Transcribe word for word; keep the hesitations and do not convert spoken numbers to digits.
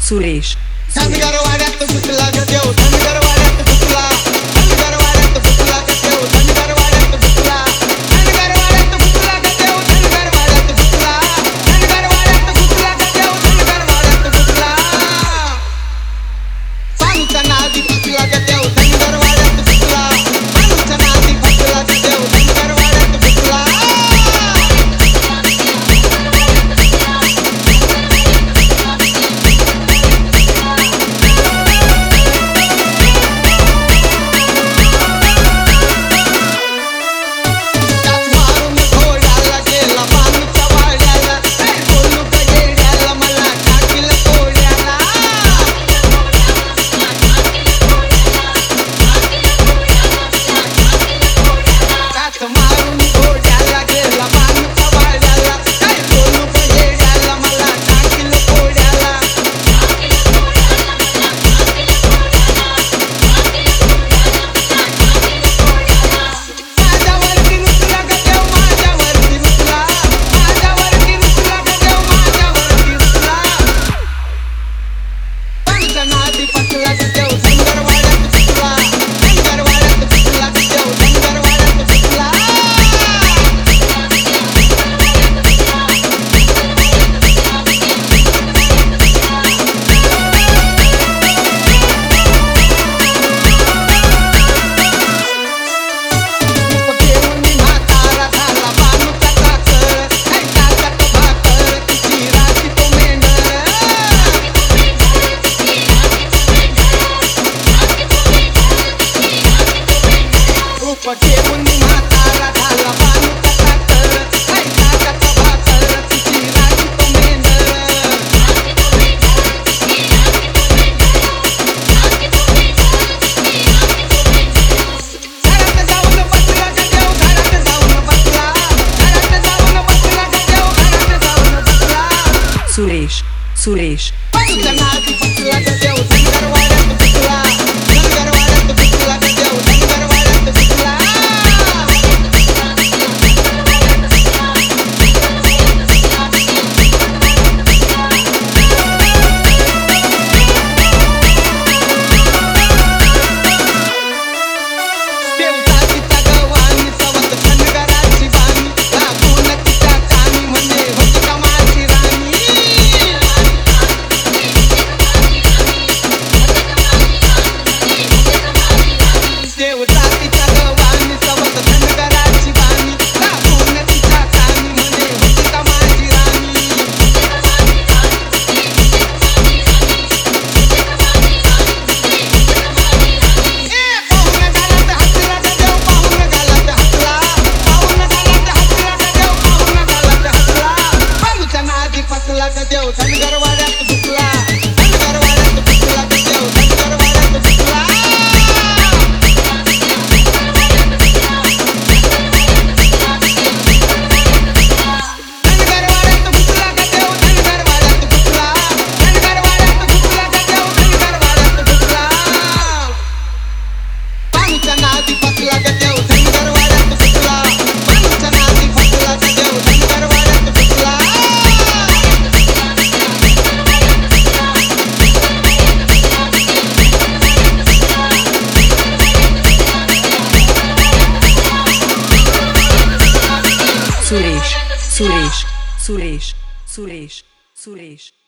सुरेश धनगर वाड्यात घुसला ग देव, धनगर वाड्यात घुसला, धनगर वाड्यात घुसला ग देव, धनगर वाड्यात घुसला, धनगर वाड्यात घुसला ग देव, धनगर वाड्यात घुसला, धनगर वाड्यात घुसला ग देव, धनगर वाड्यात घुसला, पाणीच्या नादी फसला ग देव, धनगर वाड्यात घुसला, पाणीच्या नादी फसला ग देव, धनगर वाड्यात घुसला. सुरेश सुरेश सुरेश सुरेश सुरेश सुरेश सुरेश